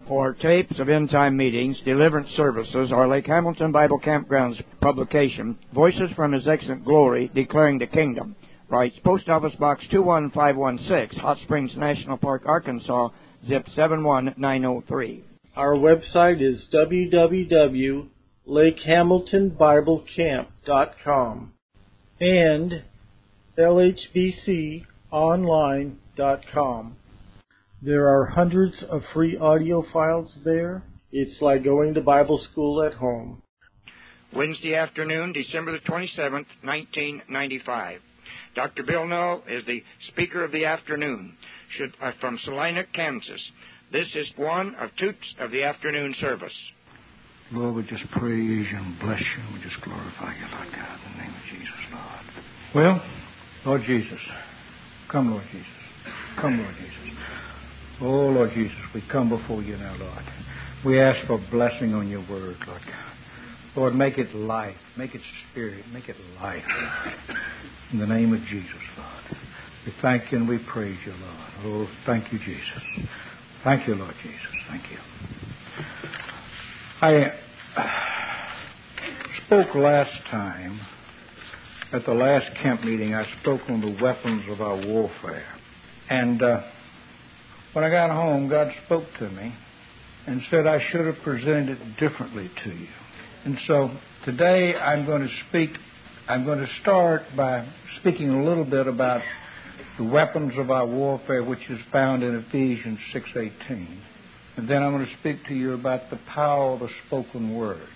For tapes of end-time meetings, deliverance services, or Lake Hamilton Bible Campground's publication, Voices from His Excellent Glory, Declaring the Kingdom, writes Post Office Box 21516, Hot Springs National Park, Arkansas, zip 71903. Our website is www.lakehamiltonbiblecamp.com and lhbconline.com. There are hundreds of free audio files there. It's like going to Bible school at home. Wednesday afternoon, December the 27th, 1995. Dr. Bill Null is the speaker of the afternoon from Salina, Kansas. This is one of two of the afternoon service. Lord, we just praise you and bless you and we just glorify you, Lord God, in the name of Jesus, Lord. Well, Lord Jesus, come, Lord Jesus. Come, Lord Jesus. Oh, Lord Jesus, we come before you now, Lord. We ask for blessing on your word, Lord God. Lord, make it life, make it spirit, make it life, Lord. In the name of Jesus, Lord. We thank you and we praise you, Lord. Oh, thank you, Jesus. Thank you, Lord Jesus. Thank you. I spoke last time, at the last camp meeting, I spoke on the weapons of our warfare. And when I got home, God spoke to me and said I should have presented it differently to you. And so today I'm going to start by speaking a little bit about the weapons of our warfare, which is found in Ephesians 6:18. And then I'm going to speak to you about the power of the spoken word.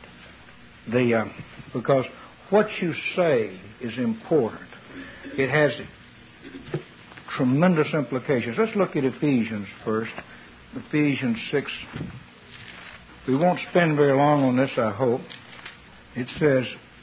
Because what you say is important. It has tremendous implications. Let's look at Ephesians first. Ephesians 6. We won't spend very long on this, I hope. It says,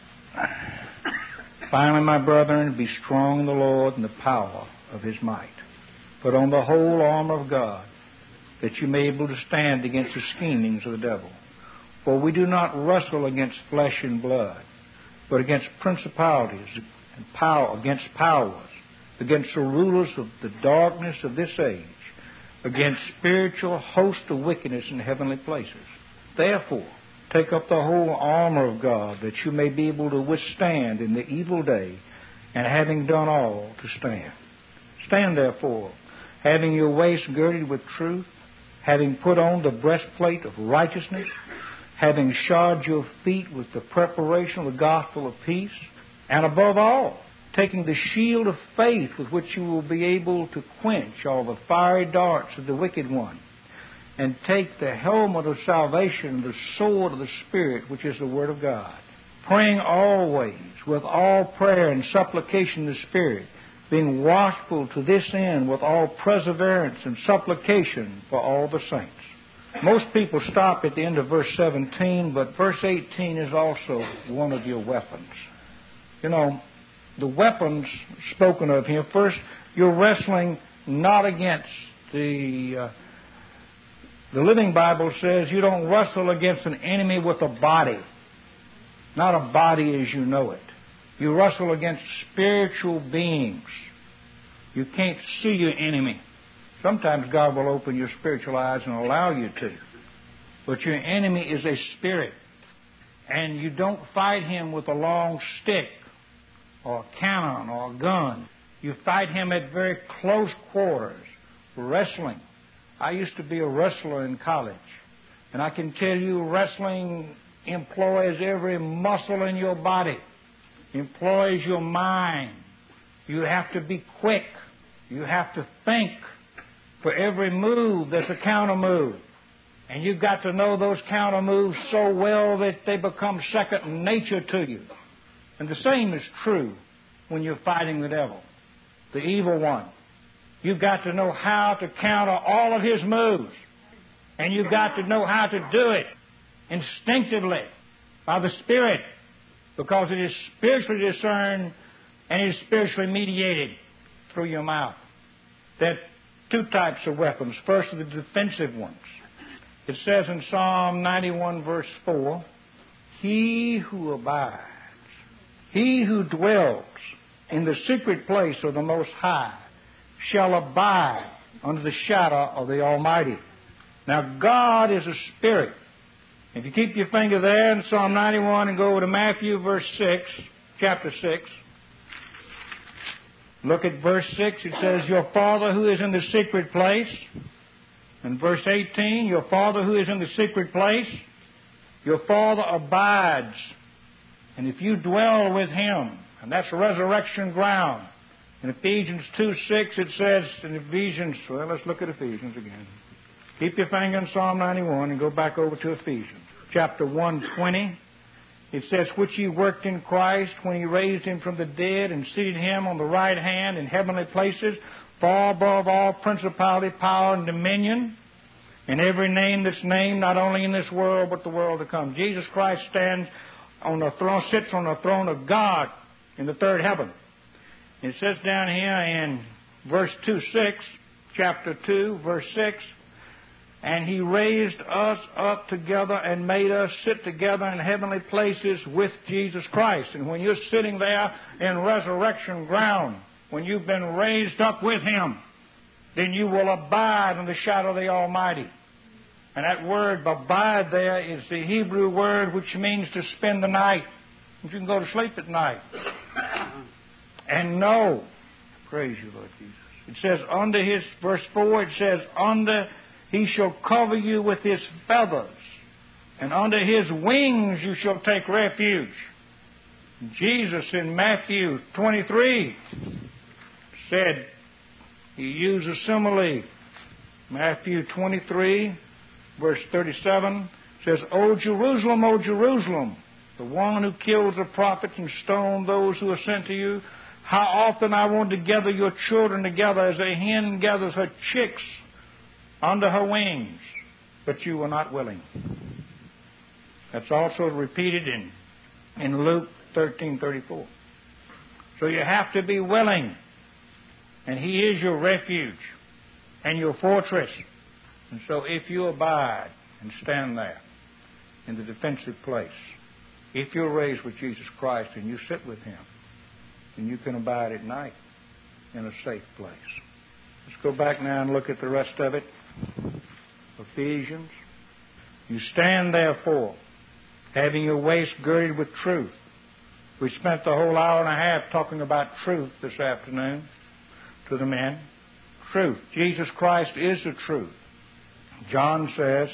finally, my brethren, be strong in the Lord and the power of His might. Put on the whole armor of God, that you may be able to stand against the schemings of the devil. For we do not wrestle against flesh and blood, but against principalities and against powers, against the rulers of the darkness of this age, against spiritual hosts of wickedness in heavenly places. Therefore, take up the whole armor of God, that you may be able to withstand in the evil day, and having done all, to stand. Stand therefore, having your waist girded with truth, having put on the breastplate of righteousness, having shod your feet with the preparation of the gospel of peace, and above all, taking the shield of faith with which you will be able to quench all the fiery darts of the wicked one, and take the helmet of salvation, the sword of the Spirit, which is the Word of God, praying always with all prayer and supplication in the Spirit, being watchful to this end with all perseverance and supplication for all the saints. Most people stop at the end of verse 17, but verse 18 is also one of your weapons. You know, the weapons spoken of here, first, you're wrestling not against the Living Bible says you don't wrestle against an enemy with a body, not a body as you know it. You wrestle against spiritual beings. You can't see your enemy. Sometimes God will open your spiritual eyes and allow you to. But your enemy is a spirit. And you don't fight him with a long stick or a cannon or a gun. You fight him at very close quarters, wrestling. I used to be a wrestler in college. And I can tell you, wrestling employs every muscle in your body, employs your mind. You have to be quick. You have to think. For every move, there's a counter move. And you've got to know those counter moves so well that they become second nature to you. And the same is true when you're fighting the devil, the evil one. You've got to know how to counter all of his moves. And you've got to know how to do it instinctively by the Spirit, because it is spiritually discerned and it is spiritually mediated through your mouth. There are two types of weapons. First are the defensive ones. It says in Psalm 91 verse 4, he who abides, he who dwells in the secret place of the Most High shall abide under the shadow of the Almighty. Now, God is a spirit. If you keep your finger there in Psalm 91 and go over to Matthew chapter 6, look at verse 6. It says, Your Father who is in the secret place. And verse 18, Your Father who is in the secret place, your Father abides. And if you dwell with Him, and that's resurrection ground. In Ephesians 2:6 it says, let's look at Ephesians again. Keep your finger in Psalm 91 and go back over to Ephesians. Chapter 1:20, it says, Which He worked in Christ when He raised Him from the dead and seated Him on the right hand in heavenly places, far above all principality, power, and dominion, and every name that's named, not only in this world, but the world to come. Jesus Christ stands on the throne, sits on the throne of God in the third heaven. It says down here in verse 2:6, chapter 2, verse 6, And He raised us up together and made us sit together in heavenly places with Jesus Christ. And when you're sitting there in resurrection ground, when you've been raised up with Him, then you will abide in the shadow of the Almighty. And that word abide there is the Hebrew word which means to spend the night. You can go to sleep at night. And know, praise you, Lord Jesus. It says, under His, verse 4, it says, He shall cover you with His feathers, and under His wings you shall take refuge. Jesus in Matthew 23 said, He used a simile. Matthew 23, verse 37, says, O Jerusalem, the one who kills the prophets and stones those who are sent to you, how often I want to gather your children together as a hen gathers her chicks under her wings, but you were not willing. That's also repeated in Luke 13:34. So you have to be willing, and He is your refuge and your fortress. And so if you abide and stand there in the defensive place, if you're raised with Jesus Christ and you sit with Him, then you can abide at night in a safe place. Let's go back now and look at the rest of it. Ephesians. You stand therefore, having your waist girded with truth. We spent the whole hour and a half talking about truth this afternoon to the men. Truth. Jesus Christ is the truth. John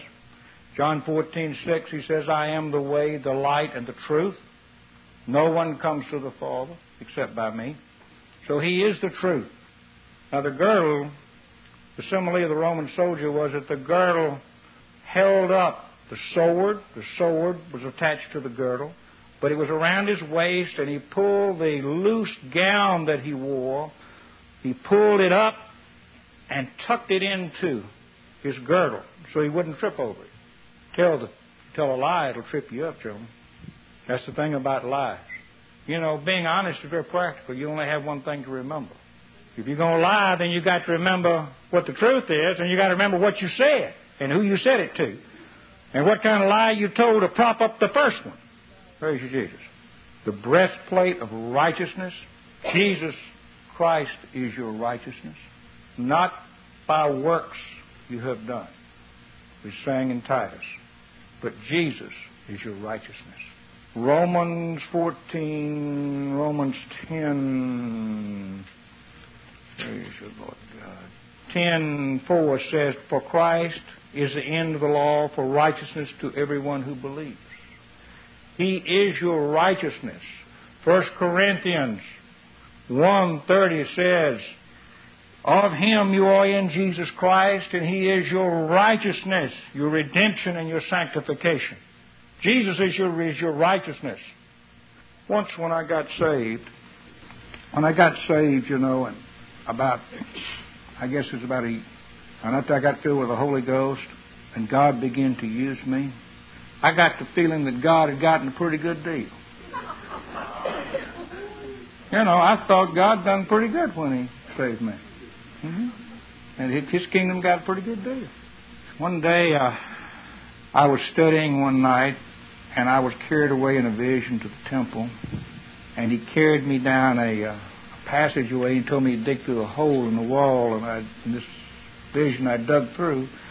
14:6, he says, I am the way, the light, and the truth. No one comes to the Father except by me. So He is the truth. Now the girdle, the simile of the Roman soldier was that the girdle held up the sword. The sword was attached to the girdle, but it was around his waist, and he pulled the loose gown that he wore. He pulled it up and tucked it into his girdle so he wouldn't trip over it. Tell a lie, it'll trip you up, children. That's the thing about lies. You know, being honest is very practical. You only have one thing to remember. If you're going to lie, then you got to remember what the truth is, and you got to remember what you said and who you said it to, and what kind of lie you told to prop up the first one. Praise you, Jesus. The breastplate of righteousness. Jesus Christ is your righteousness, not by works you have done. We sang in Titus, but Jesus is your righteousness. Romans 14, Romans 10, praise you, Lord God. 10:4 says, For Christ is the end of the law for righteousness to everyone who believes. He is your righteousness. 1 Corinthians 1:30 says, Of Him you are in Jesus Christ, and He is your righteousness, your redemption, and your sanctification. Jesus is your righteousness. Once when I got saved, you know, and I guess it was about and after I got filled with the Holy Ghost and God began to use me, I got the feeling that God had gotten a pretty good deal. You know, I thought God done pretty good when He saved me. Mm-hmm. And His kingdom got a pretty good deal. One day, I was studying one night, and I was carried away in a vision to the temple, and He carried me down a passageway and told me to dig through a hole in the wall, and in this vision I dug through,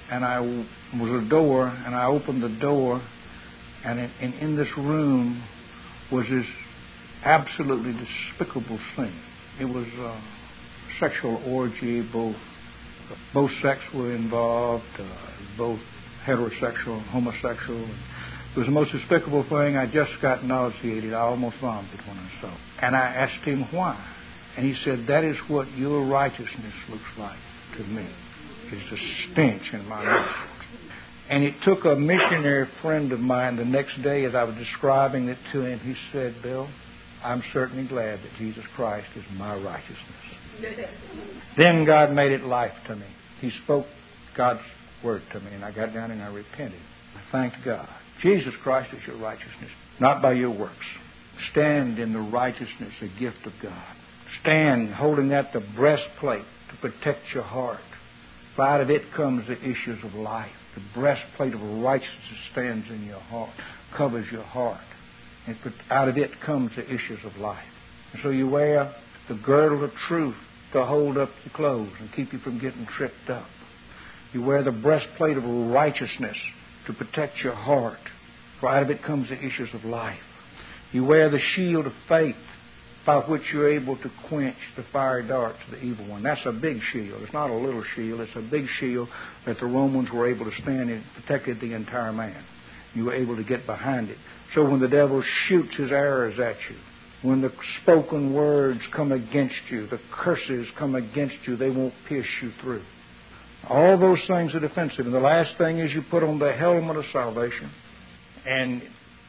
and I was a door, and I opened the door, and in this room was this absolutely despicable thing. It was a sexual orgy. Both sex were involved, both heterosexual and homosexual. It was the most despicable thing. I just got nauseated. I almost vomited when I saw it. And I asked him why. And he said, that is what your righteousness looks like to me. It's a stench in my nostrils. And it took a missionary friend of mine the next day as I was describing it to him. He said, Bill, I'm certainly glad that Jesus Christ is my righteousness. Then God made it life to me. He spoke God's word to me, and I got down and I repented. I thanked God. Jesus Christ is your righteousness, not by your works. Stand in the righteousness, the gift of God. Stand holding that the breastplate to protect your heart. For out of it comes the issues of life. The breastplate of righteousness stands in your heart, covers your heart. And out of it comes the issues of life. And so you wear the girdle of truth to hold up your clothes and keep you from getting tripped up. You wear the breastplate of righteousness to protect your heart. For out of it comes the issues of life. You wear the shield of faith by which you're able to quench the fiery darts of the evil one. That's a big shield. It's not a little shield. It's a big shield that the Romans were able to stand in, protected the entire man. You were able to get behind it. So when the devil shoots his arrows at you, when the spoken words come against you, the curses come against you, they won't pierce you through. All those things are defensive. And the last thing is you put on the helmet of salvation. And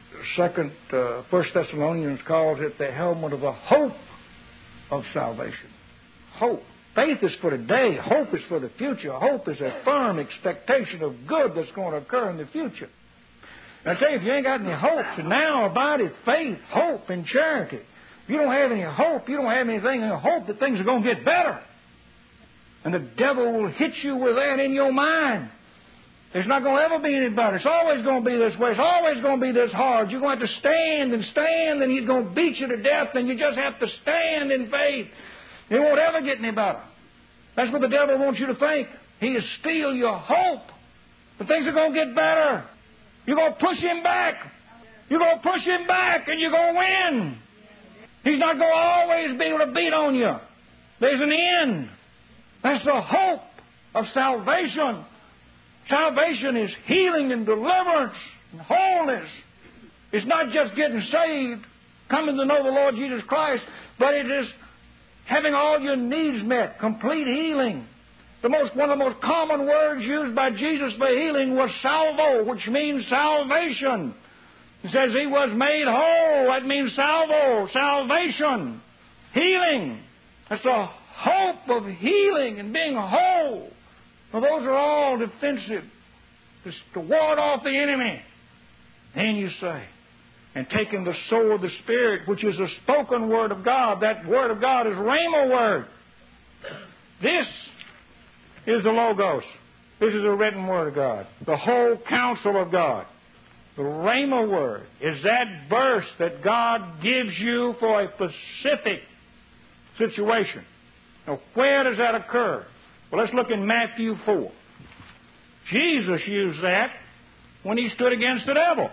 1 Thessalonians calls it the helmet of the hope of salvation. Hope. Faith is for today. Hope is for the future. Hope is a firm expectation of good that's going to occur in the future. And I tell you, if you ain't got any hopes, now about it, faith, hope, and charity. If you don't have any hope, you don't have anything in hope that things are going to get better. And the devil will hit you with that in your mind. It's not going to ever be any better. It's always going to be this way. It's always going to be this hard. You're going to have to stand, and he's going to beat you to death, and you just have to stand in faith. It won't ever get any better. That's what the devil wants you to think. He is steal your hope. But things are going to get better. You're going to push him back. You're going to push him back, and you're going to win. He's not going to always be able to beat on you. There's an end. That's the hope of salvation. Salvation is healing and deliverance and wholeness. It's not just getting saved, coming to know the Lord Jesus Christ, but it is having all your needs met, complete healing. One of the most common words used by Jesus for healing was salvo, which means salvation. It says he was made whole. That means salvo, salvation, healing. That's the hope of healing and being whole. Well, those are all defensive. Just to ward off the enemy. Then you say, and taking the sword of the Spirit, which is the spoken word of God. That word of God is Rhema word. This is the Logos. This is the written word of God. The whole counsel of God. The Rhema word is that verse that God gives you for a specific situation. Now, where does that occur? Well, let's look in Matthew 4. Jesus used that when he stood against the devil.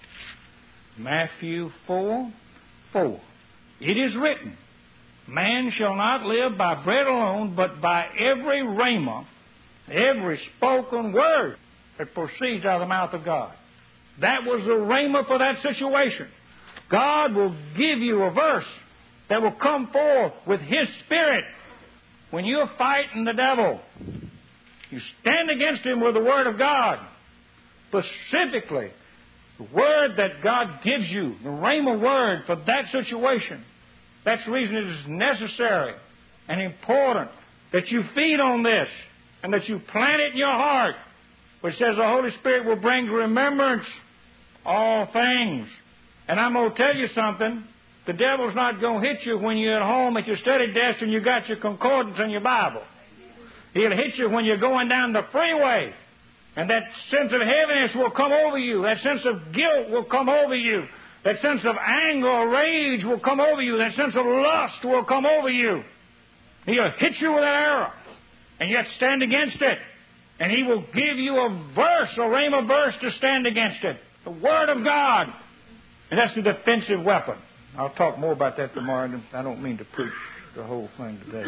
Matthew 4:4. It is written, man shall not live by bread alone, but by every rhema, every spoken word that proceeds out of the mouth of God. That was the rhema for that situation. God will give you a verse that will come forth with His Spirit. When you're fighting the devil, you stand against him with the Word of God. Specifically, the Word that God gives you, the Rhema Word for that situation. That's the reason it is necessary and important that you feed on this and that you plant it in your heart, which says the Holy Spirit will bring to remembrance all things. And I'm going to tell you something. The devil's not going to hit you when you're at home at your study desk and you got your concordance and your Bible. He'll hit you when you're going down the freeway. And that sense of heaviness will come over you. That sense of guilt will come over you. That sense of anger or rage will come over you. That sense of lust will come over you. He'll hit you with an arrow. And you have to stand against it. And He will give you a verse, a rhema verse to stand against it. The Word of God. And that's the defensive weapon. I'll talk more about that tomorrow. I don't mean to preach the whole thing today.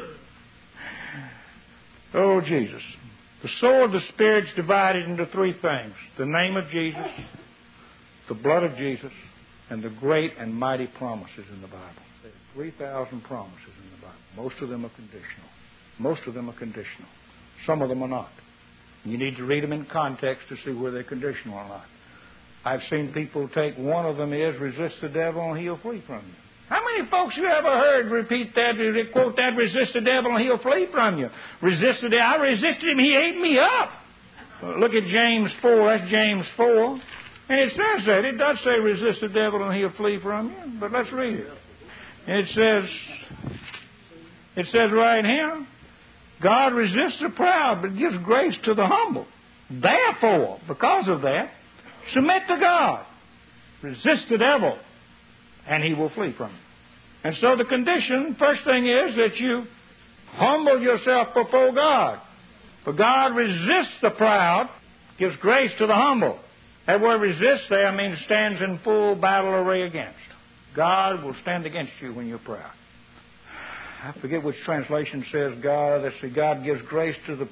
Oh, Jesus. The sword of the Spirit's divided into three things. The name of Jesus, the blood of Jesus, and the great and mighty promises in the Bible. There are 3,000 promises in the Bible. Most of them are conditional. Most of them are conditional. Some of them are not. You need to read them in context to see where they're conditional or not. I've seen people take one of them is resist the devil and he'll flee from you. How many folks you ever heard repeat that, quote that, resist the devil and he'll flee from you? Resist the devil. I resisted him, he ate me up. Look at James 4, that's James 4. And it says that. It does say resist the devil and he'll flee from you. But let's read it. It says right here, God resists the proud but gives grace to the humble. Therefore, because of that, submit to God. Resist the devil, and he will flee from you. And so the condition, first thing is that you humble yourself before God. For God resists the proud, gives grace to the humble. That word resist there means stands in full battle array against. God will stand against you when you're proud. I forget which translation says God. Let's see, God gives grace to the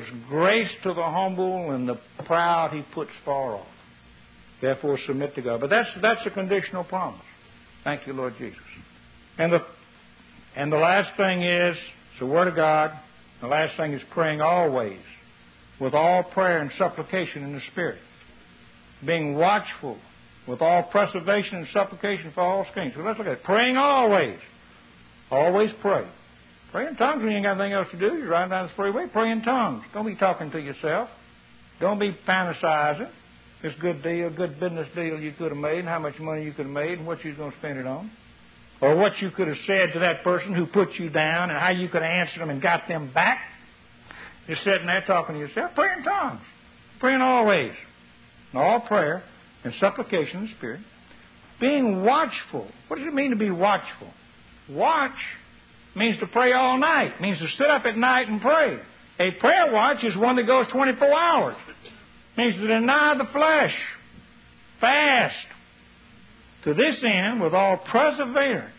humble, and the proud He puts far off. Therefore, submit to God. But that's a conditional promise. Thank you, Lord Jesus. And the last thing is the Word of God. The last thing is praying always, with all prayer and supplication in the Spirit, being watchful with all preservation and supplication for all things. So let's look at it. Praying always. Always pray. Pray in tongues when you ain't got anything else to do. You're riding down the freeway. Pray in tongues. Don't be talking to yourself. Don't be fantasizing. This good business deal you could have made, and how much money you could have made, and what you was going to spend it on. Or what you could have said to that person who put you down, and how you could have answered them and got them back. You're sitting there talking to yourself. Pray in tongues. Praying always. In all prayer and supplication in the Spirit. Being watchful. What does it mean to be watchful? Watch means to pray all night. Means to sit up at night and pray. A prayer watch is one that goes 24 hours. Means to deny the flesh. Fast. To this end, with all perseverance.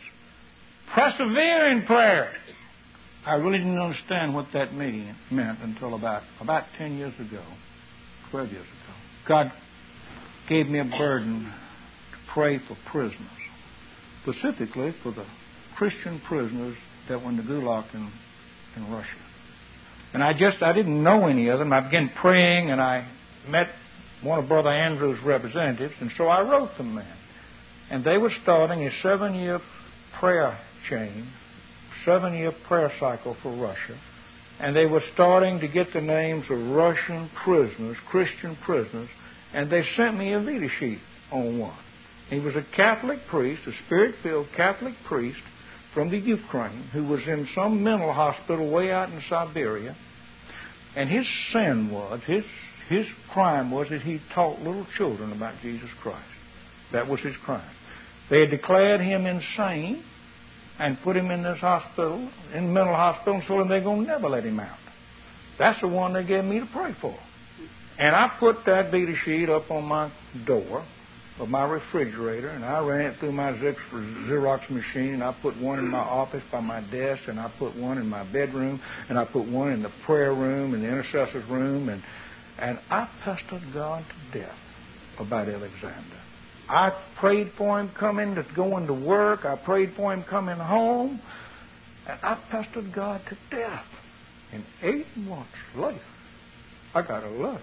Persevere in prayer. I really didn't understand what that meant until about 10 years ago, 12 years ago. God gave me a burden to pray for prisoners. Specifically for the Christian prisoners that were in the Gulag in Russia. And I didn't know any of them. I began praying, and I met one of Brother Andrew's representatives, and so I wrote them then. And they were starting a 7-year prayer chain, 7-year prayer cycle for Russia. And they were starting to get the names of Russian prisoners, Christian prisoners, and they sent me a Vita sheet on one. He was a Catholic priest, a Spirit-filled Catholic priest, from the Ukraine, who was in some mental hospital way out in Siberia. And his sin was, his crime was that he taught little children about Jesus Christ. That was his crime. They had declared him insane and put him in this hospital, in mental hospital, and told him they're going to never let him out. That's the one they gave me to pray for. And I put that Vita sheet up on my door of my refrigerator, and I ran it through my Xerox machine, and I put one in my office by my desk, and I put one in my bedroom, and I put one in the prayer room and the intercessor's room, and I pestered God to death about Alexander. I prayed for him going to work. I prayed for him coming home, and I pestered God to death. And 8 months later, I got a letter.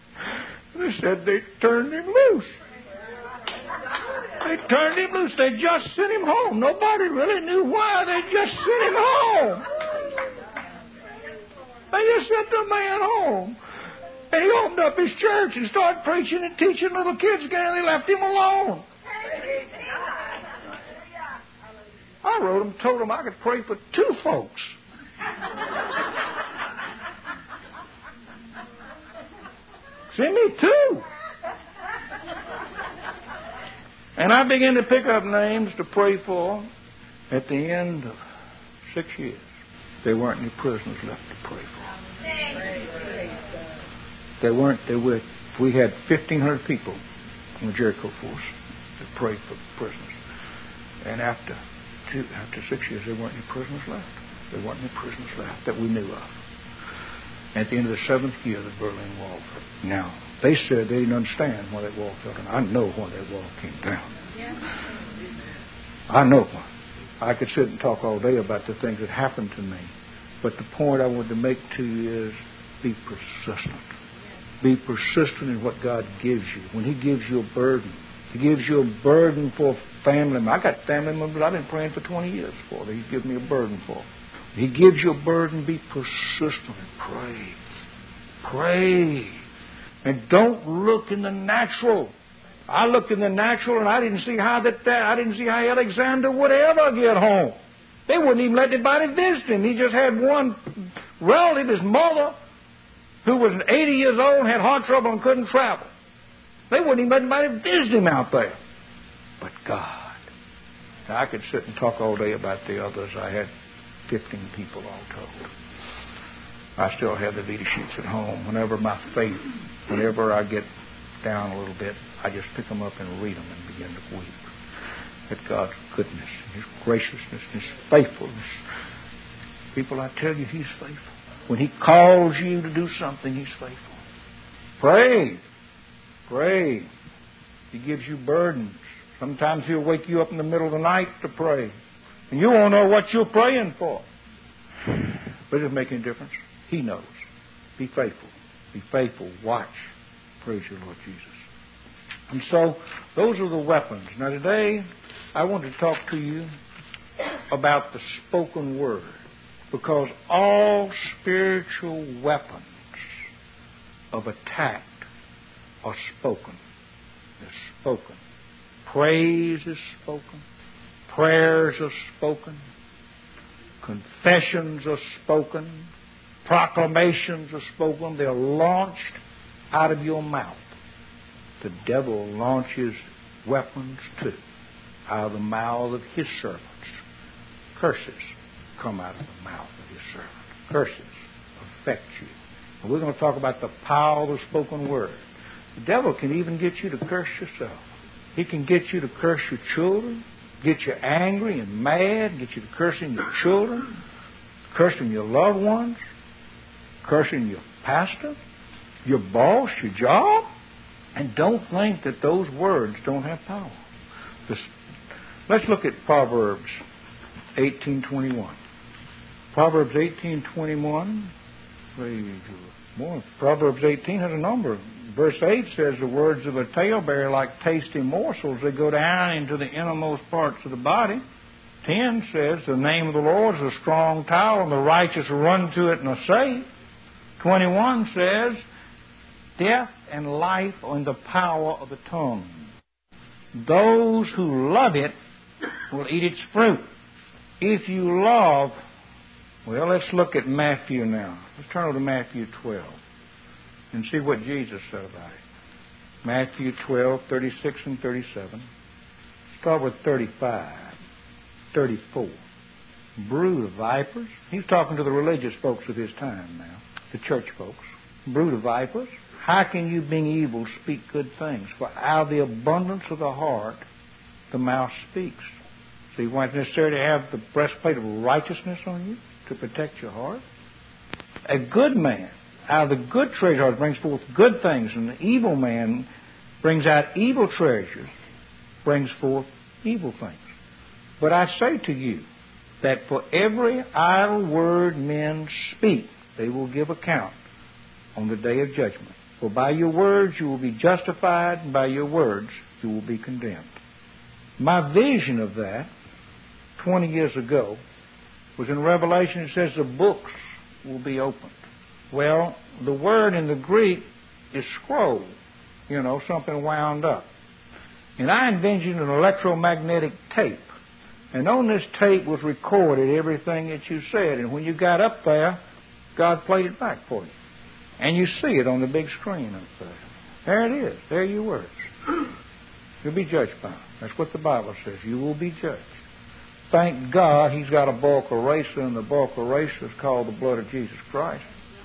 They said they turned him loose. They turned him loose. They just sent him home. Nobody really knew why. They just sent him home. They just sent the man home. And he opened up his church and started preaching and teaching little kids again, and they left him alone. I wrote him, told him I could pray for 2 folks. See me 2. And I began to pick up names to pray for. At the end of 6 years, there weren't any prisoners left to pray for. We had 1,500 people in the Jericho force that prayed for prisoners. And after 6 years, there weren't any prisoners left. There weren't any prisoners left that we knew of. At the end of the 7th year, the Berlin Wall fell. Now, they said they didn't understand why that wall fell down. I know why that wall came down. I know why. I could sit and talk all day about the things that happened to me. But the point I wanted to make to you is be persistent. Be persistent in what God gives you. When He gives you a burden, He gives you a burden for family members. I got family members I've been praying for 20 years for that He's given me a burden for. He gives you a burden, be persistent and pray. Pray. And don't look in the natural. I looked in the natural and I didn't see how Alexander would ever get home. They wouldn't even let anybody visit him. He just had one relative, his mother, who was 80 years old and had heart trouble and couldn't travel. They wouldn't even let anybody visit him out there. But God. Now, I could sit and talk all day about the others. I had 15 people all told. I still have the Vita sheets at home. Whenever I get down a little bit, I just pick them up and read them and begin to weep at God's goodness, His graciousness, His faithfulness. People, I tell you, He's faithful. When He calls you to do something, He's faithful. Pray. Pray. He gives you burdens. Sometimes He'll wake you up in the middle of the night to pray. And you won't know what you're praying for. But it doesn't make any difference. He knows. Be faithful. Be faithful. Watch. Praise your Lord Jesus. And so, those are the weapons. Now today, I want to talk to you about the spoken word. Because all spiritual weapons of attack are spoken. They're spoken. Praise is spoken. Prayers are spoken. Confessions are spoken. Proclamations are spoken. They're launched out of your mouth. The devil launches weapons too out of the mouth of his servants. Curses come out of the mouth of his servant. Curses affect you. And we're going to talk about the power of the spoken word. The devil can even get you to curse yourself. He can get you to curse your children, get you angry and mad, get you to cursing your children, cursing your loved ones, cursing your pastor, your boss, your job. And don't think that those words don't have power. Let's look at Proverbs 18:21. Proverbs 18:21. Proverbs 18 has a number. Verse 8 says the words of a talebearer like tasty morsels. They go down into the innermost parts of the body. 10 says the name of the Lord is a strong tower and the righteous run to it and are safe. 21 says death and life are in the power of the tongue. Those who love it will eat its fruit. If you love, well, let's look at Matthew now. Let's turn over to Matthew 12 and see what Jesus said about it. Matthew 12, 36 and 37. Start with 35, 34. Brood of vipers. He's talking to the religious folks of his time now, the church folks. Brood of vipers. How can you, being evil, speak good things? For out of the abundance of the heart, the mouth speaks. So you want necessarily to have the breastplate of righteousness on you to protect your heart? A good man, out of the good treasure brings forth good things, and the evil man brings out evil treasures, brings forth evil things. But I say to you that for every idle word men speak, they will give account on the day of judgment. For by your words you will be justified, and by your words you will be condemned. My vision of that 20 years ago was in Revelation. It says the books will be opened. Well, the word in the Greek is scroll, something wound up. And I envisioned an electromagnetic tape. And on this tape was recorded everything that you said. And when you got up there, God played it back for you. And you see it on the big screen up there. There it is. There are your words. You'll be judged by them. That's what the Bible says. You will be judged. Thank God He's got a bulk eraser, and the bulk eraser is called the blood of Jesus Christ.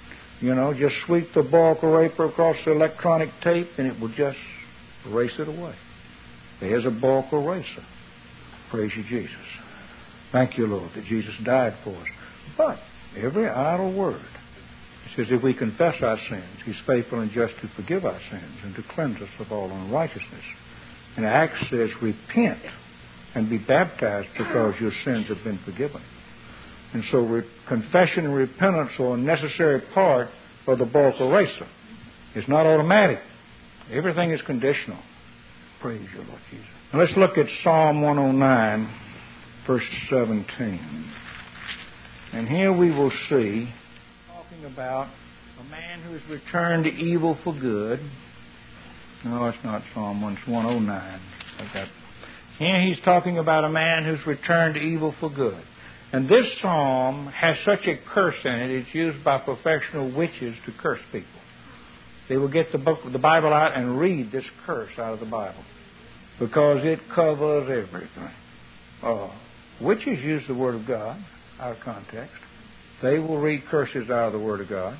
You know, just sweep the bulk eraser across the electronic tape and it will just erase it away. There's a bulk eraser. Praise you, Jesus. Thank you, Lord, that Jesus died for us. But every idle word, it says, if we confess our sins, He's faithful and just to forgive our sins and to cleanse us of all unrighteousness. And Acts says, repent and be baptized because your sins have been forgiven. And so confession and repentance are a necessary part of the bulk eraser. It's not automatic. Everything is conditional. Praise you, Lord Jesus. Now let's look at Psalm 109, verse 17. And here we will see, talking about a man who has returned evil for good. No, it's not Psalm 1, it's 109. Here he's talking about a man who's returned evil for good. And this psalm has such a curse in it, it's used by professional witches to curse people. They will get the Bible out and read this curse out of the Bible because it covers everything. Witches use the Word of God out of context. They will read curses out of the Word of God.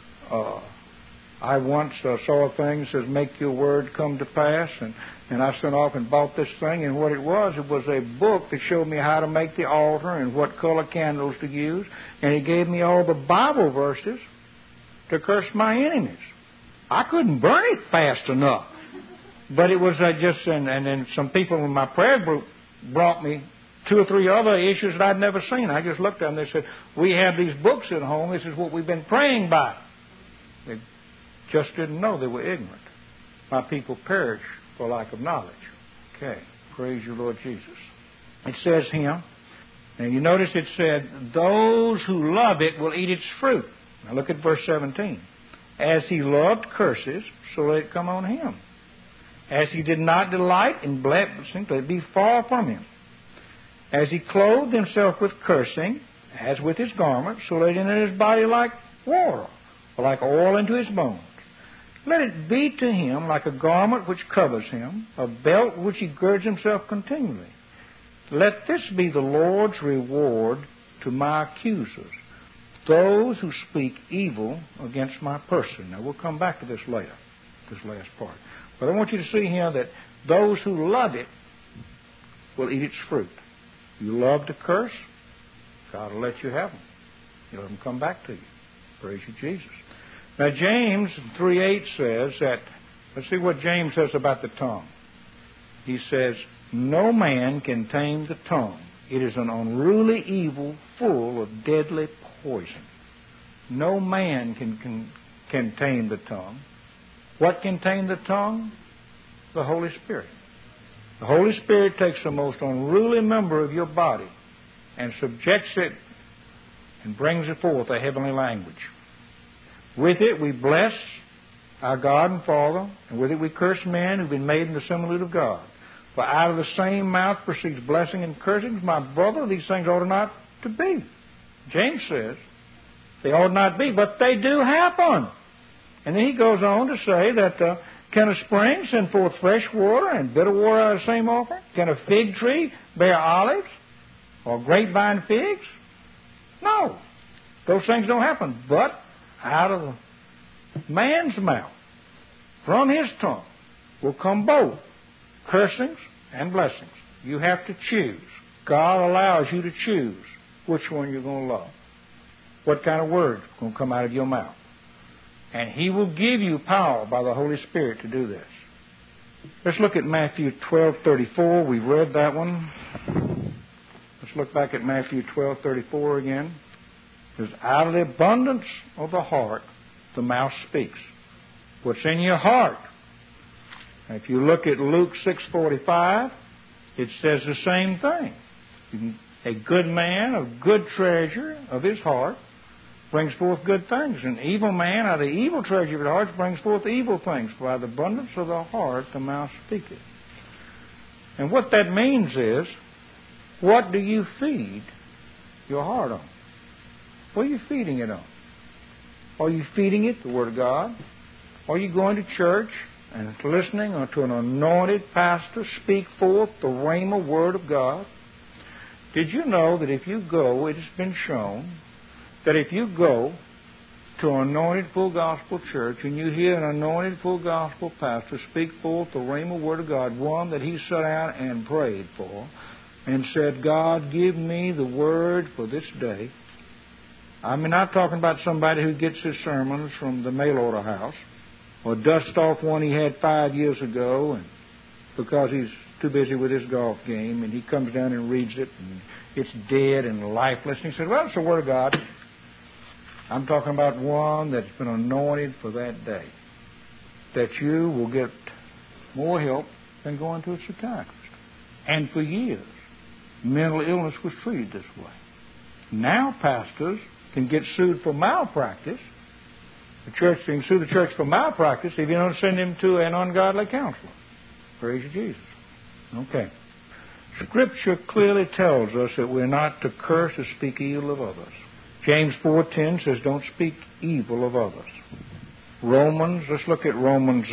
I once saw a thing that says, make your word come to pass, and I sent off and bought this thing, and what it was a book that showed me how to make the altar and what color candles to use, and it gave me all the Bible verses to curse my enemies. I couldn't burn it fast enough. But it was and then some people in my prayer group brought me 2 or 3 other issues that I'd never seen. I just looked at them and they said, we have these books at home. This is what we've been praying by. They just didn't know. They were ignorant. My people perish for lack of knowledge. Okay. Praise you, Lord Jesus. It says here, and you notice it said, those who love it will eat its fruit. Now look at verse 17. As he loved curses, so let it come on him. As he did not delight in blessing, let it be far from him. As he clothed himself with cursing, as with his garment, so let it enter his body like water, or like oil into his bones. Let it be to him like a garment which covers him, a belt which he girds himself continually. Let this be the Lord's reward to my accusers, those who speak evil against my person. Now, we'll come back to this later, this last part. But I want you to see here that those who love it will eat its fruit. You love to curse, God will let you have them. He'll let them come back to you. Praise you, Jesus. Now, James 3:8 says that, let's see what James says about the tongue. He says, no man can tame the tongue. It is an unruly evil full of deadly poison. No man can tame the tongue. What can tame the tongue? The Holy Spirit. The Holy Spirit takes the most unruly member of your body and subjects it and brings it forth a heavenly language. With it we bless our God and Father, and with it we curse men who've been made in the similitude of God. For out of the same mouth proceeds blessing and cursing. My brother, these things ought not to be. James says they ought not be, but they do happen. And then he goes on to say that can a spring send forth fresh water and bitter water out of the same offering? Can a fig tree bear olives or grapevine figs? No. Those things don't happen. But out of man's mouth, from his tongue, will come both cursings and blessings. You have to choose. God allows you to choose which one you're going to love. What kind of words are going to come out of your mouth. And He will give you power by the Holy Spirit to do this. Let's look at Matthew 12:34. We've read that one. Let's look back at Matthew 12:34 again. It says, out of the abundance of the heart, the mouth speaks. What's in your heart? Now, if you look at Luke 6:45, it says the same thing. A good man, a good treasure of his heart, brings forth good things. An evil man, out of the evil treasure of his heart, brings forth evil things. For out of the abundance of the heart, the mouth speaketh. And what that means is, what do you feed your heart on? What are you feeding it on? Are you feeding it the Word of God? Are you going to church and listening to an anointed pastor speak forth the rhema Word of God? Did you know that if you go, it has been shown, that if you go to an anointed full gospel church, and you hear an anointed full gospel pastor speak forth the rhema word of God, one that he sat down and prayed for, and said, God, give me the word for this day. I'm not talking about somebody who gets his sermons from the mail order house or dusts off one he had 5 years ago and because he's too busy with his golf game, and he comes down and reads it, and it's dead and lifeless. And he says, well, it's the Word of God. I'm talking about one that's been anointed for that day, that you will get more help than going to a psychiatrist. And for years, mental illness was treated this way. Now pastors can get sued for malpractice. The church can sue the church for malpractice if you don't send him to an ungodly counselor. Praise you, Jesus. Okay. Scripture clearly tells us that we're not to curse or speak evil of others. James 4:10 says, don't speak evil of others. Let's look at Romans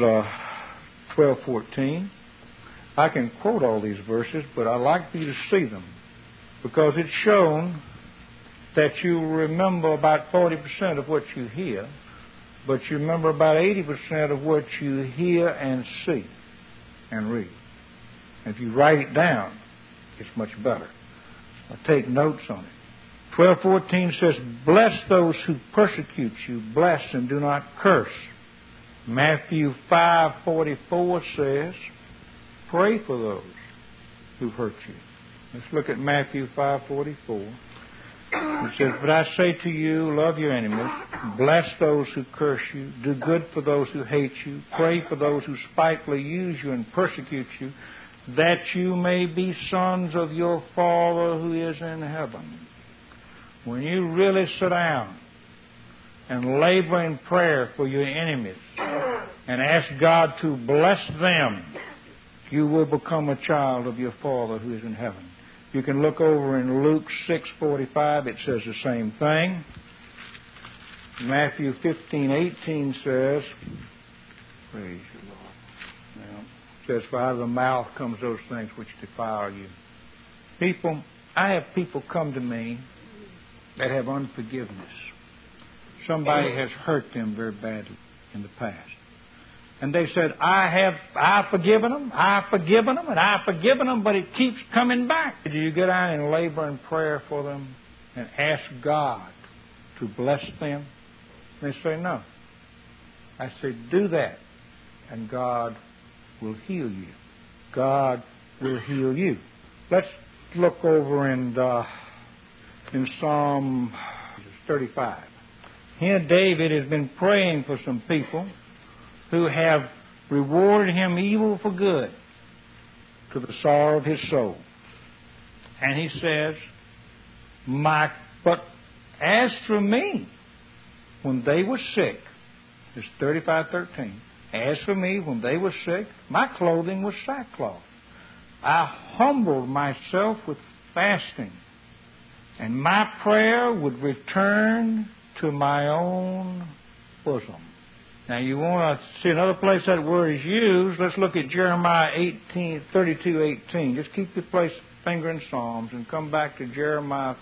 12:14. I can quote all these verses, but I'd like for you to see them because it's shown that you remember about 40% of what you hear, but you remember about 80% of what you hear and see and read. If you write it down, it's much better. Take notes on it. 12:14 says, bless those who persecute you, bless and do not curse. Matthew 5:44 says, pray for those who hurt you. Let's look at Matthew 5:44. It says, but I say to you, love your enemies, bless those who curse you, do good for those who hate you, pray for those who spitefully use you and persecute you, that you may be sons of your Father who is in heaven. When you really sit down and labor in prayer for your enemies and ask God to bless them, you will become a child of your Father who is in heaven. You can look over in Luke 6:45. It says the same thing. Matthew 15:18 says, praise the Lord. Now, it says, for out of the mouth comes those things which defile you. I have people come to me that have unforgiveness. Somebody has hurt them very badly in the past. And they said, I've forgiven them, and I've forgiven them, but it keeps coming back. Do you get out and labor in prayer for them and ask God to bless them? They say, no. I say, do that, and God will heal you. God will heal you. Let's look over in Psalm 35. Here David has been praying for some people who have rewarded him evil for good to the sorrow of his soul. And he says, but as for me, when they were sick, it's 35:13, as for me, when they were sick, my clothing was sackcloth. I humbled myself with fasting, and my prayer would return to my own bosom. Now, you want to see another place that word is used. Let's look at Jeremiah 32:18. Just keep your finger in Psalms and come back to Jeremiah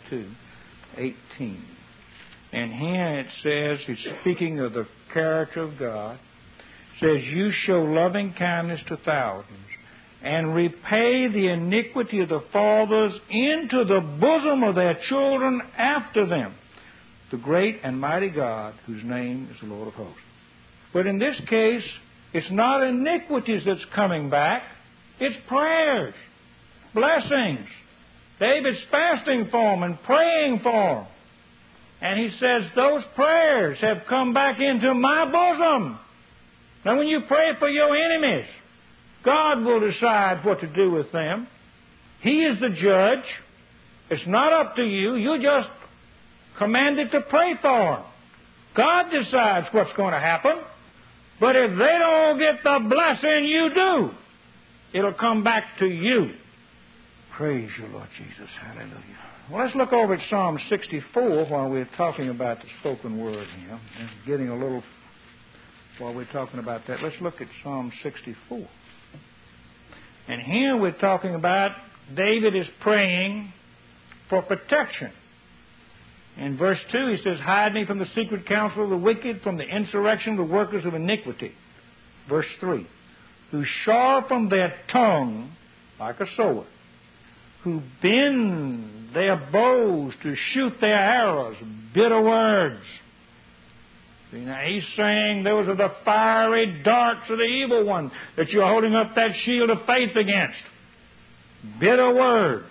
32:18. And here it says, it's speaking of the character of God. It says, you show loving kindness to thousands and repay the iniquity of the fathers into the bosom of their children after them. The great and mighty God, whose name is the Lord of hosts. But in this case, it's not iniquities that's coming back. It's prayers, blessings. David's fasting for them and praying for them. And he says, those prayers have come back into my bosom. Now, when you pray for your enemies, God will decide what to do with them. He is the judge. It's not up to you. You just commanded to pray for them. God decides what's going to happen. But if they don't get the blessing you do, it'll come back to you. Praise you, Lord Jesus. Hallelujah. Well, let's look over at Psalm 64 while we're talking about the spoken word here. And getting a little, while we're talking about that, let's look at Psalm 64. And here we're talking about David is praying for protection. In verse 2, he says, hide me from the secret counsel of the wicked, from the insurrection of the workers of iniquity. Verse 3, who sharpen their tongue like a sword, who bend their bows to shoot their arrows, bitter words. See, now he's saying those are the fiery darts of the evil one that you're holding up that shield of faith against. Bitter words,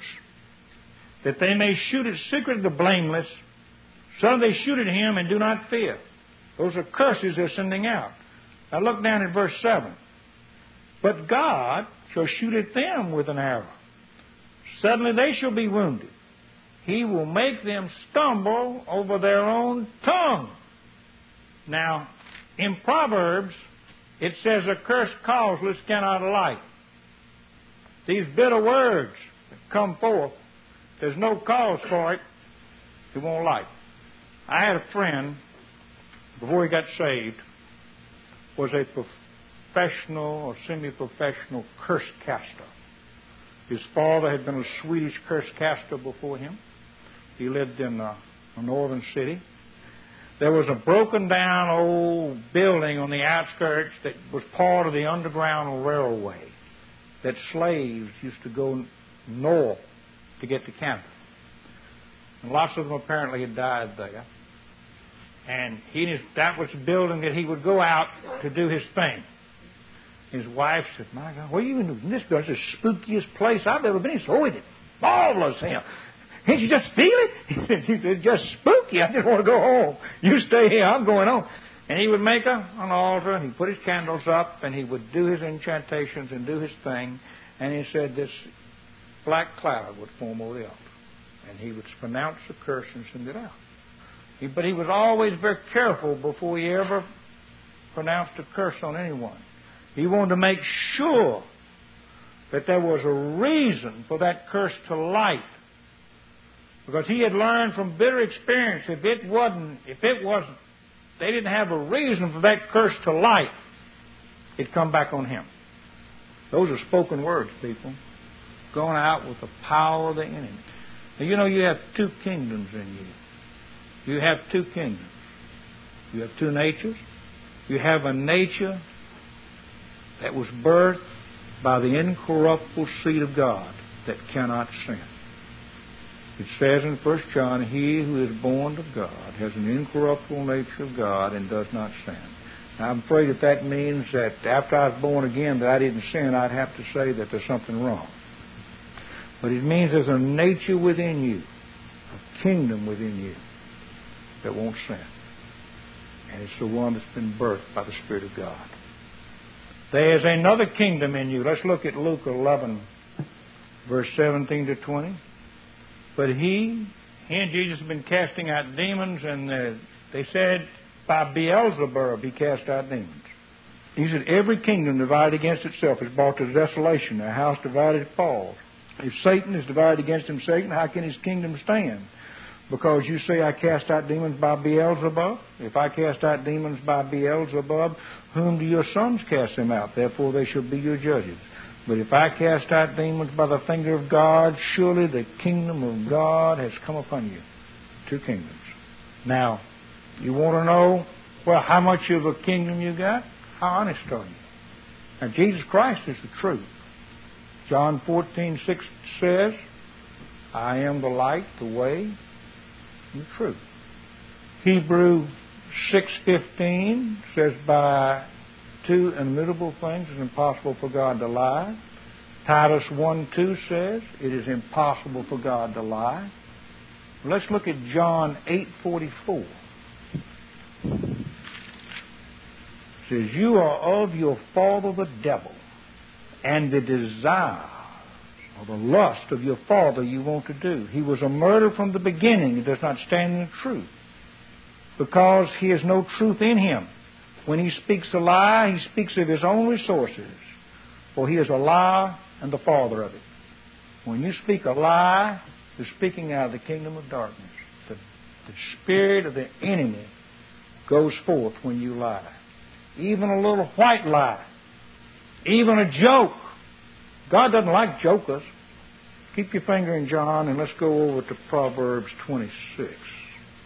that they may shoot at secret of the blameless, so they shoot at him and do not fear. Those are curses they're sending out. Now look down at verse 7. But God shall shoot at them with an arrow. Suddenly they shall be wounded. He will make them stumble over their own tongue. Now, in Proverbs, it says, a curse causeless cannot alight. These bitter words that come forth, there's no cause for it, it won't light. I had a friend, before he got saved, was a professional or semi-professional curse caster. His father had been a Swedish curse caster before him. He lived in a northern city. There was a broken down old building on the outskirts that was part of the Underground Railway that slaves used to go north to get to Canada. And lots of them apparently had died there. And that was the building that he would go out to do his thing. His wife said, my God, what are you in this building? It's the spookiest place I've ever been in. So it is marvelous here. Can't you just feel it? He said, it's just spooky. I just want to go home. You stay here. I'm going home. And he would make an altar, and he'd put his candles up, and he would do his incantations and do his thing. And he said this black cloud would form over the altar. And he would pronounce the curse and send it out. But he was always very careful before he ever pronounced a curse on anyone. He wanted to make sure that there was a reason for that curse to light. Because he had learned from bitter experience, if it wasn't, they didn't have a reason for that curse to light, it'd come back on him. Those are spoken words, people, going out with the power of the enemy. Now, you know, you have two kingdoms in you. You have two kingdoms. You have two natures. You have a nature that was birthed by the incorruptible seed of God that cannot sin. It says in 1 John, he who is born of God has an incorruptible nature of God and does not sin. Now, I'm afraid if that means that after I was born again that I didn't sin, I'd have to say that there's something wrong. But it means there's a nature within you, a kingdom within you that won't sin. And it's the one that's been birthed by the Spirit of God. There's another kingdom in you. Let's look at Luke 11, verse 17 to 20. But he and Jesus have been casting out demons, and they said by Beelzebub he cast out demons. He said, every kingdom divided against itself is brought to desolation. A house divided falls. If Satan is divided against himself, how can his kingdom stand? Because you say, I cast out demons by Beelzebub. If I cast out demons by Beelzebub, whom do your sons cast them out? Therefore they shall be your judges. But if I cast out demons by the finger of God, surely the kingdom of God has come upon you. Two kingdoms. Now, you want to know, well, how much of a kingdom you got? How honest are you? Now, Jesus Christ is the truth. John 14:6 says, I am the light, the way, and the truth. Hebrew 6:15 says, by two immutable things it's impossible for God to lie. Titus 1:2 says, it is impossible for God to lie. Let's look at John 8:44. It says, you are of your father the devil, and the desire or the lust of your father you want to do. He was a murderer from the beginning. He does not stand in the truth, because he has no truth in him. When he speaks a lie, he speaks of his own resources, for he is a liar and the father of it. When you speak a lie, you're speaking out of the kingdom of darkness. The spirit of the enemy goes forth when you lie. Even a little white lie. Even a joke. God doesn't like jokers. Keep your finger in John and let's go over to Proverbs 26.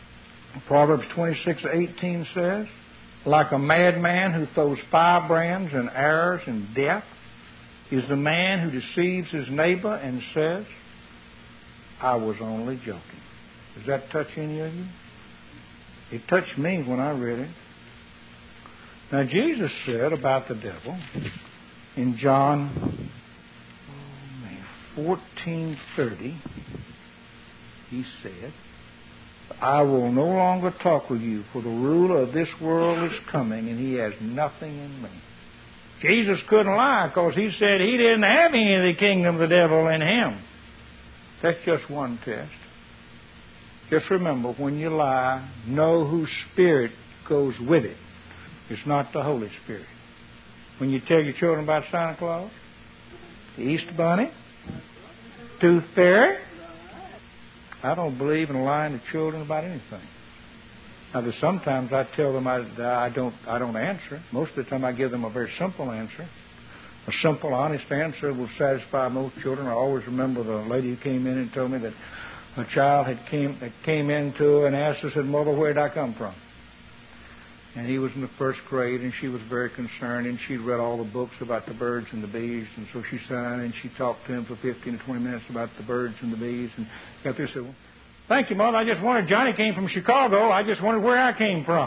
Proverbs 26:18 says, like a madman who throws firebrands and arrows and death is the man who deceives his neighbor and says, I was only joking. Does that touch any of you? It touched me when I read it. Now, Jesus said about the devil in John 14:30, he said, I will no longer talk with you, for the ruler of this world is coming, and he has nothing in me. Jesus couldn't lie, because he said he didn't have any of the kingdom of the devil in him. That's just one test. Just remember, when you lie, know whose spirit goes with it. It's not the Holy Spirit. When you tell your children about Santa Claus, the Easter Bunny, Tooth Fairy, I don't believe in lying to children about anything. Now, there's sometimes I tell them I don't answer. Most of the time I give them a very simple answer. A simple, honest answer will satisfy most children. I always remember the lady who came in and told me that a child came into her and asked her, said, Mother, where did I come from? And he was in the first grade, and she was very concerned, and she'd read all the books about the birds and the bees, and so she sat down and she talked to him for 15 to 20 minutes about the birds and the bees, and got there and said, well, thank you, Mother. I just wondered, Johnny came from Chicago. I just wondered where I came from.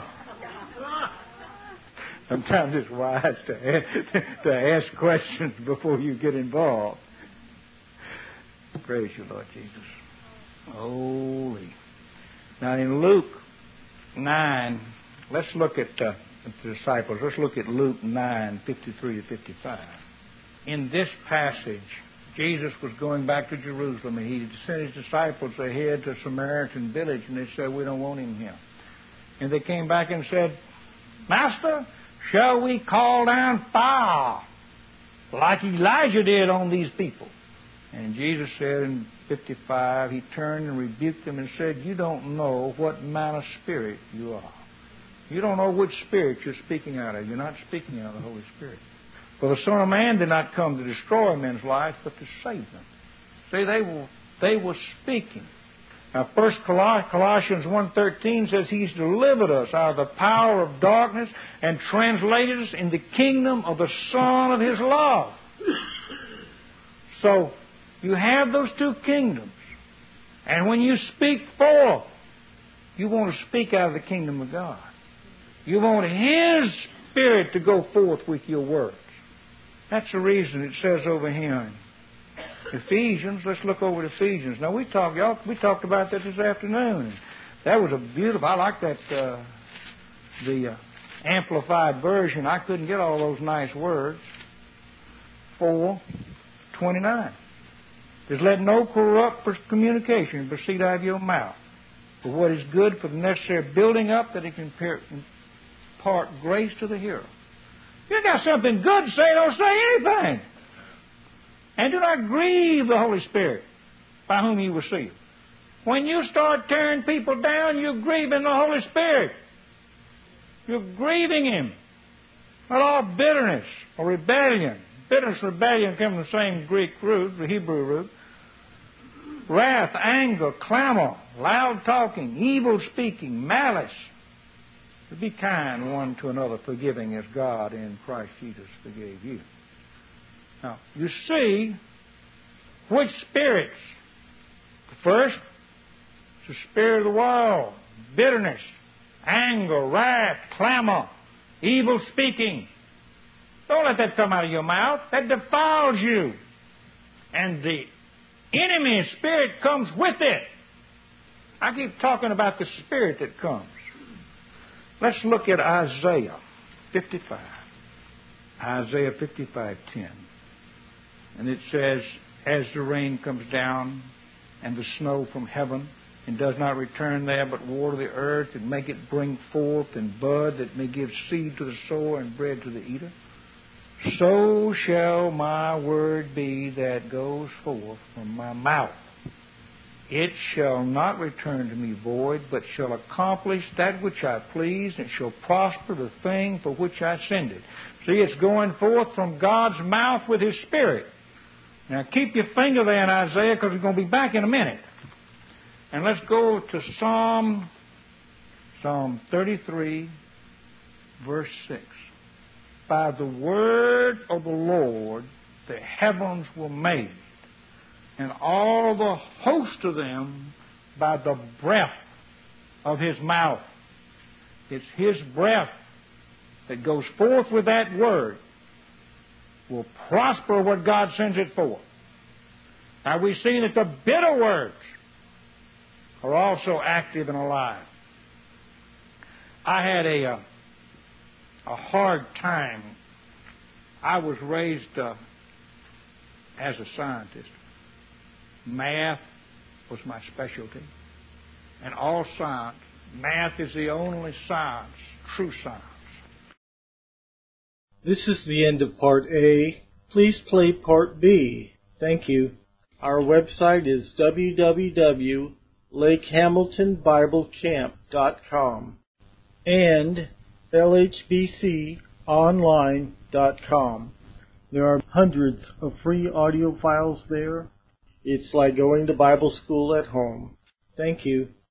Sometimes it's wise to ask questions before you get involved. Praise you, Lord Jesus. Holy. Now, in Luke 9, let's look at the disciples. Let's look at Luke 9:53 to 55. In this passage, Jesus was going back to Jerusalem, and he sent his disciples ahead to a Samaritan village, and they said, we don't want him here. And they came back and said, Master, shall we call down fire like Elijah did on these people? And Jesus said in 55, he turned and rebuked them and said, you don't know what manner of spirit you are. You don't know which spirit you're speaking out of. You're not speaking out of the Holy Spirit. For the Son of Man did not come to destroy men's lives, but to save them. See, they were speaking. Now, First Colossians 1:13 says he's delivered us out of the power of darkness and translated us in the kingdom of the Son of his love. So, you have those two kingdoms. And when you speak forth, you want to speak out of the kingdom of God. You want his Spirit to go forth with your words. That's the reason it says over here in Ephesians. Let's look over at Ephesians. Now, we talked about that this afternoon. That was a beautiful, I like that, the Amplified Version. I couldn't get all those nice words. 4:29. Says, let no corrupt communication proceed out of your mouth, but what is good for the necessary building up, that it can impart grace to the hearer. You got something good to say, don't say anything. And do not grieve the Holy Spirit, by whom you were sealed. When you start tearing people down, you're grieving the Holy Spirit. You're grieving him. Not all bitterness or rebellion. Bitterness and rebellion come from the same Greek root, the Hebrew root. Wrath, anger, clamor, loud talking, evil speaking, malice. To be kind one to another, forgiving as God in Christ Jesus forgave you. Now, you see which spirits. The first is the spirit of the world, bitterness, anger, wrath, clamor, evil speaking. Don't let that come out of your mouth. That defiles you. And the enemy spirit comes with it. I keep talking about the spirit that comes. Let's look at Isaiah 55. Isaiah 55:10. And it says, as the rain comes down and the snow from heaven, and does not return there, but water the earth, and make it bring forth and bud, that may give seed to the sower and bread to the eater, so shall my word be that goes forth from my mouth. It shall not return to me void, but shall accomplish that which I please, and shall prosper the thing for which I send it. See, it's going forth from God's mouth with his Spirit. Now, keep your finger there in Isaiah, because we're going to be back in a minute. And let's go to Psalm Psalm 33, verse 6. By the word of the Lord the heavens were made, and all the host of them by the breath of His mouth. It's His breath that goes forth with that word will prosper what God sends it forth. Now we've seen that the bitter words are also active and alive. I had a hard time. I was raised as a scientist. Math was my specialty. And all science, math is the only science, true science. This is the end of Part A. Please play Part B. Thank you. Our website is www.lakehamiltonbiblecamp.com and lhbconline.com. There are hundreds of free audio files there. It's like going to Bible school at home. Thank you.